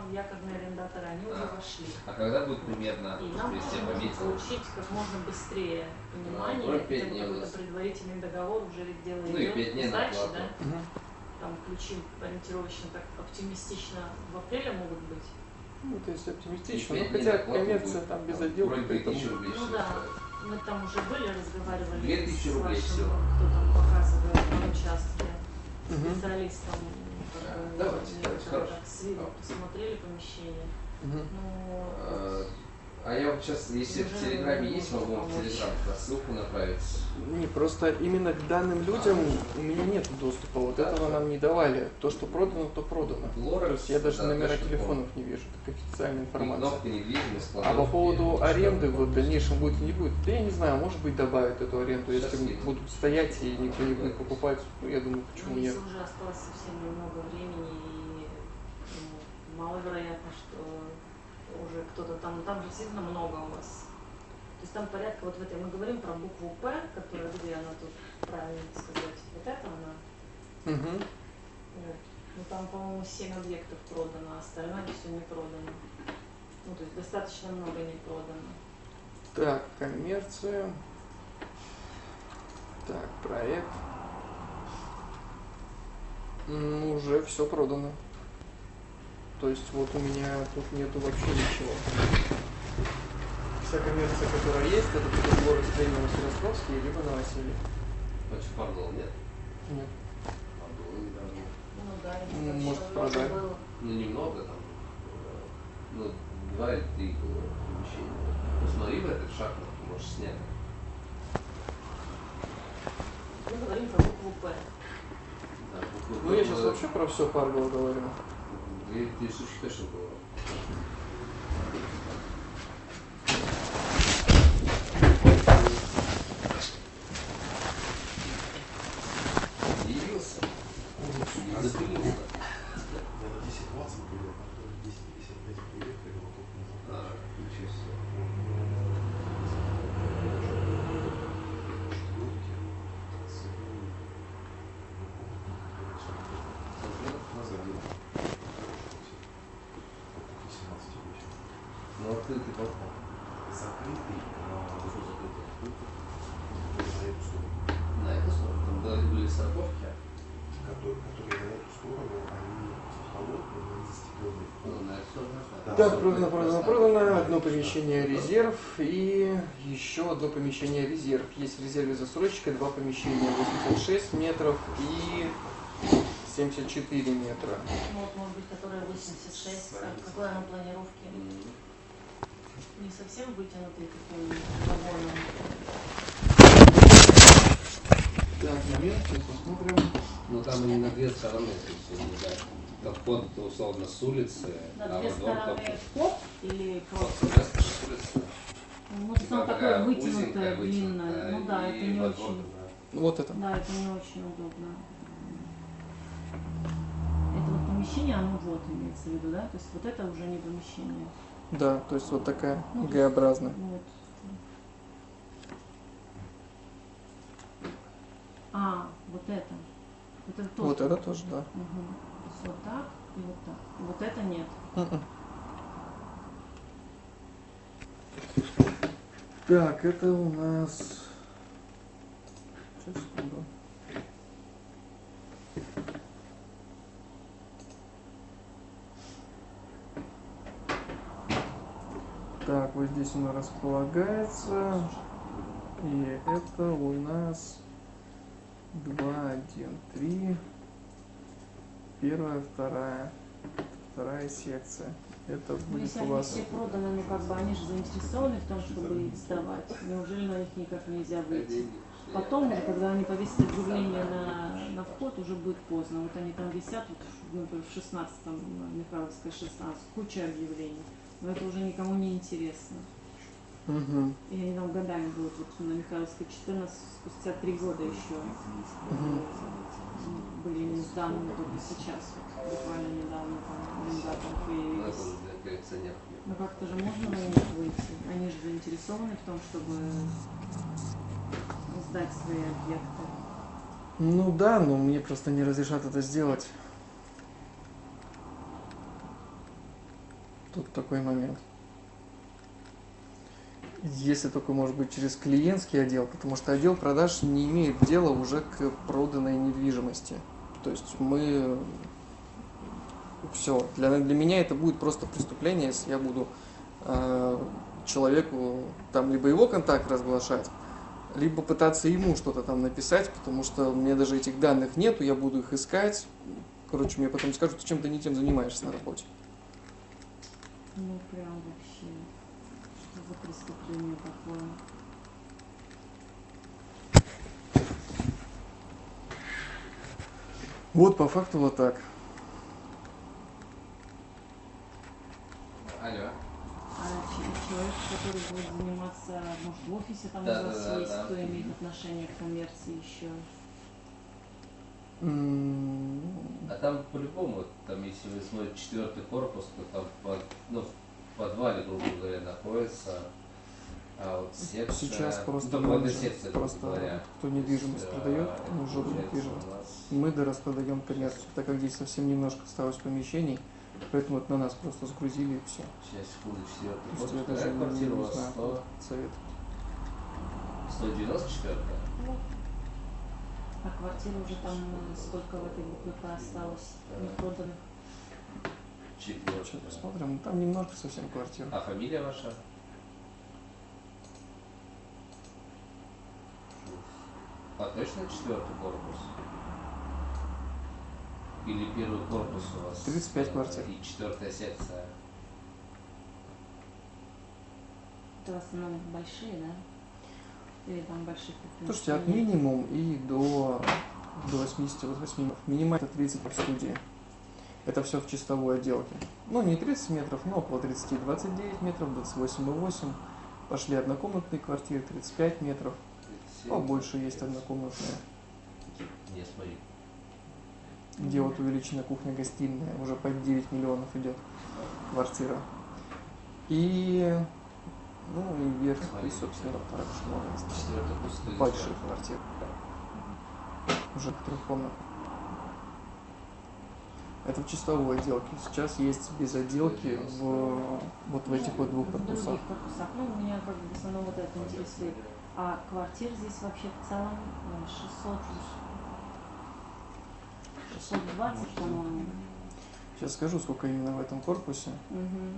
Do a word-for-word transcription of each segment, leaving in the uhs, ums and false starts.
якорные арендаторы, они уже вошли. А когда будет примерно, и нам нужно получить как можно быстрее понимание, ну, хотя бы какой-то предварительный договор, уже ведь дело ну, идет сдачи, да? Угу. Там ключи ориентировочно так оптимистично в апреле могут быть. Ну, то есть оптимистично, но хотя коммерция там без отделки. Ну да, мы там уже были, разговаривали две тысячи с рублей вашим, всего. кто там показывает на участке, угу. специалистом. А, давайте, давайте, хорошо. С виду посмотрели помещение. Угу. Ну, а, а я вот сейчас, если в Телеграме есть, могу вам в Телеграм ссылку направить. Не, просто именно к данным людям у меня нет доступа. Вот да, этого да. нам не давали. То, что продано, то продано. Лорекс, то есть я даже да, номера телефонов не вижу. Это официальная информация. А по поводу аренды в дальнейшем будет или не будет, да я не знаю, может быть добавят эту аренду, сейчас если видно. будут стоять и никто не будет покупать. Ну, я думаю, почему ну, нет. Если уже осталось совсем немного времени, и ну, маловероятно, что уже кто-то там, там же действительно много у вас. То есть там порядка вот в этой, мы говорим про букву П, которая, где она тут, правильно сказать, вот это она. Угу. Вот. Ну там, по-моему, семь объектов продано, а остальное все не продано. Ну, то есть достаточно много не продано. Так, коммерция. Так, проект. Ну, уже все продано. То есть вот у меня тут нету вообще ничего. Вся коммерция, которая есть, это только Лорекс Премиум Ростовский, либо Новоселье. Значит, Пардол нет? Нет. Пардол недавно. Ну да, ну, может продать. Ну немного там, ну два или три было помещения. Посмотри в этот шаг, можешь снять. Мы говорим про букву П. Да, букву ну я сейчас вообще про все Пардол говорю. Две тысячи точно было. Явился. Запилился. Я на десять двадцать приехал, потом десять пятьдесят пять приехали, вот тут назад. А, ничего себе. Ну, открытый балкон. Закрытый, но что закрытый? Открытый. На эту сторону. На эту сторону? Там были, были сороковки? Которые, которые на эту сторону, они холодные, но они застекленные. Ну, на эту сторону. Да, Так, продано, продано, продано. Одно помещение резерв и еще одно помещение резерв. Есть в резерве застройщика два помещения, восемьдесят шесть метров и семьдесят четыре метра. Ну, вот, может быть, которая восемьдесят шесть, а какой она планировки? Не совсем вытянутый такой вагоном. Так, момент, сейчас посмотрим. Ну там они на две стороны, то есть, да. Как вход условно с улицы, На а две во двор стороны только вход или просто? просто с улицы. Ну, может, Типа оно такая такое вытянутое, узенькая, длинное. вытянутая, Ну да, это и не во очень. двор туда. Вот это. Да, это не очень удобно. Это вот помещение, оно вот имеется в виду, да? То есть вот это уже не помещение. Да, то есть вот такая Ну, Г-образная. Вот. А, вот это. Вот это тоже. Вот это тоже, да. Угу. Вот так и вот так. Вот это нет. Mm-mm. Так, это у нас... Сейчас, секунду. Так, вот здесь оно располагается. И это у нас два, один, три. Первая, вторая. Вторая секция. Это Ну, будет если у они вас... все проданы, ну как бы они же заинтересованы в том, чтобы их сдавать. Неужели на них никак нельзя выйти? Потом, уже, когда они повесят объявление на, на вход, уже будет поздно. Вот они там висят, вот, например, в шестнадцатом, Михайловская шестнадцать, куча объявлений. Но это уже никому не интересно. Угу. И они там годами будут, вот на Михайловской четырнадцать, спустя три года еще Угу. были не сданы только сейчас. Вот, буквально недавно там арендаторы появились. Но как-то же можно на них выйти. Они же заинтересованы в том, чтобы сдать свои объекты. Ну да, но мне просто не разрешат это сделать. тут такой момент. Если только, может быть, через клиентский отдел, потому что отдел продаж не имеет дела уже к проданной недвижимости. То есть мы... Все. Для, для меня это будет просто преступление, если я буду э, человеку там либо его контакт разглашать, либо пытаться ему что-то там написать, потому что у меня даже этих данных нету, я буду их искать. Короче, мне потом скажут, ты чем-то не тем занимаешься на работе. Ну прям вообще, что за преступление такое? Вот по факту вот так. Алло. А ч- человек, который будет заниматься, может, в офисе там Да, у вас да, да, есть, да. кто имеет отношение к коммерции еще? М, А там по-любому, там если вы смотрите четвертый корпус, то там под, ну, в подвале, грубо говоря, находится, а вот секция, Сейчас просто ну, подвальная менеджер, секция, грубо просто говоря. кто недвижимость Э, продает, он уже получается, недвижимость. у нас Мы дораспродаем коммерцию, так как здесь совсем немножко осталось помещений, поэтому вот на нас просто сгрузили и все. Сейчас, секунду, четвертый То есть корпус. я даже Какая не, квартира у не вас? знаю, сто, совет. сто девяносто четыре? А квартира уже там э, сколько в этой БКП осталось не проданных? Сейчас Четвертый. посмотрим, там немножко совсем квартир. А фамилия ваша? А точно четвертый корпус? Или первый корпус у вас? тридцать пять квартир. И четвертая секция. Это в основном большие, да? Или там больших Слушайте, от помещений? минимум и до, до восьмидесяти восьми. Минимум это тридцать в студии. Это все в чистовой отделке. Ну, не тридцать метров, но около тридцати. двадцать девять метров, двадцать восемь и восемь. Пошли однокомнатные квартиры, тридцать пять метров. Побольше есть однокомнатные, Не, смотри. где вот увеличена кухня-гостиная, уже под девять миллионов идет квартира. И, ну, и верх, и, собственно, так уж много осталось. Четвертый пустой. Больших квартир. Уже трехкомнатных. Это в чистовой отделке. Сейчас есть без отделки в, вот в этих вот двух В корпусах. других корпусах. Ну, меня как бы в основном вот это интересует. А квартир здесь вообще в целом э, шестьсот, шестьсот двадцать, по-моему. Сейчас скажу, сколько именно в этом корпусе. Угу.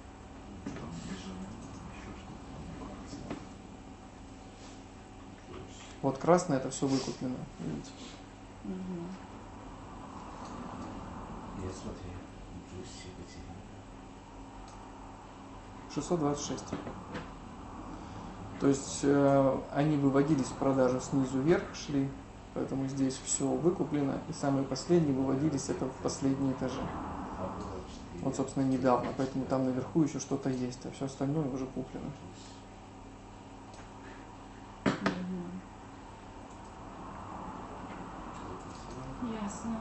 Вот красное это все выкуплено. Видите? Угу. Не, смотри. Джусси, Екатерина. шестьсот двадцать шесть. То есть э, они выводились в продажу снизу вверх, шли, поэтому здесь все выкуплено. И самые последние выводились это в последние этажи. А было четыре. Вот, собственно, недавно. Поэтому там наверху еще что-то есть, а все остальное уже куплено. Ясно.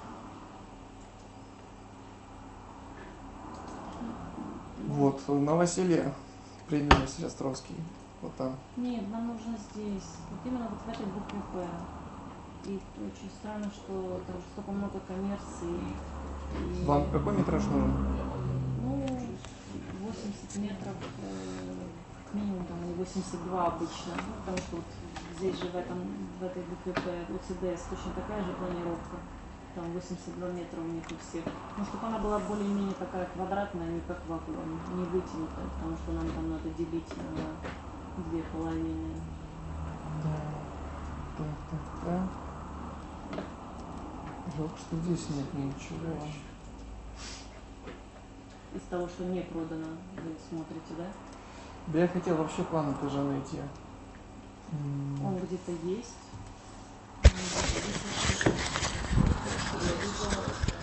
Вот, новоселье, премиум Василий-Островский. Вот там. Нет, нам нужно здесь. Вот именно вот в этой букве П. И очень странно, что там столько много коммерции. И, Вам какой метраж нужен? ну, восемьдесят метров, э, как минимум, там, или восемьдесят два обычно. Ну, потому что вот здесь же в, этом, в этой букве П, в ОЦДС точно такая же планировка. Там восемьдесят два метра у них у всех. Ну, чтобы она была более-менее такая квадратная, не как вакуум, не вытянутая, потому что нам там надо делить на две половины. Да. Так, так, так. Жалко, что здесь нет ничего. Из того, что не продано, вы смотрите, да? Да я хотел вообще план этажа найти. М, Он где-то есть. Он где-то есть. Я видела.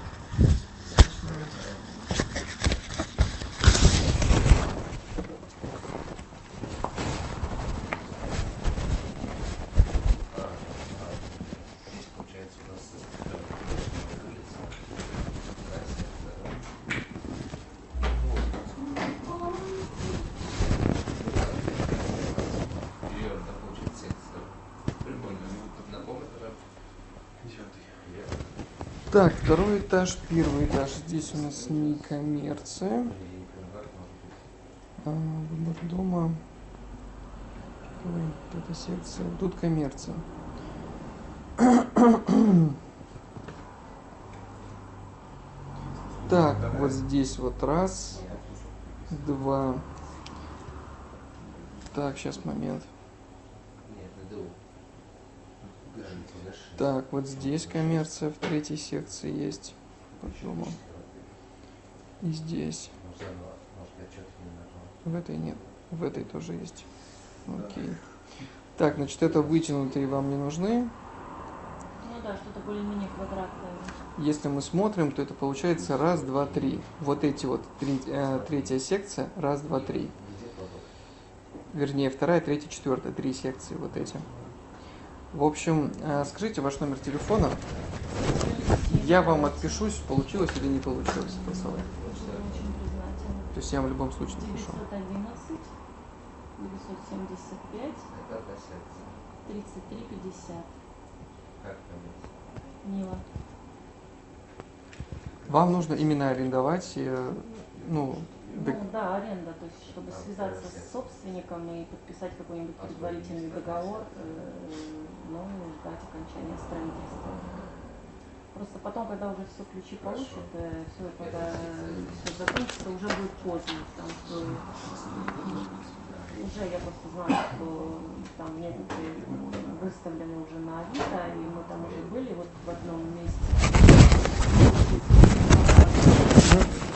Здесь получается у нас Ее, да, получается секция. Прикольно. На каком этаже? Так, второй этаж, первый этаж. Здесь у нас не коммерция. А, выбор дома. Ой, это секция. Тут коммерция. Так, вот здесь вот раз, два. Так, сейчас момент. Нет, иду. Так, вот здесь коммерция в третьей секции есть. По дому. И здесь. В этой нет. В этой тоже есть. Окей. Так, значит, это вытянутые вам не нужны. Ну да, что-то более-менее квадратное. Если мы смотрим, то это получается раз, два, три. Вот эти вот, три, э, третья секция, раз, два, три. Вернее, вторая, третья, четвертая, три секции вот эти. В общем, э, скажите ваш номер телефона. Я вам отпишусь, получилось или не получилось голосовать. Очень признательна. То есть я вам в любом случае напишу. девятьсот одиннадцать, девятьсот семьдесят пять, Какая секция? тридцать три пятьдесят. Как коммерция? Мила. Вам нужно именно арендовать, э, ну, Ну да, аренда, то есть чтобы связаться с собственником и подписать какой-нибудь предварительный договор, э, ну, ждать окончания строительства. Просто потом, когда уже все ключи получат, э, все, когда все закончится, уже будет поздно, потому что уже я просто знаю, что там некоторые выставлены уже на Авито, и мы там уже были вот в одном месте.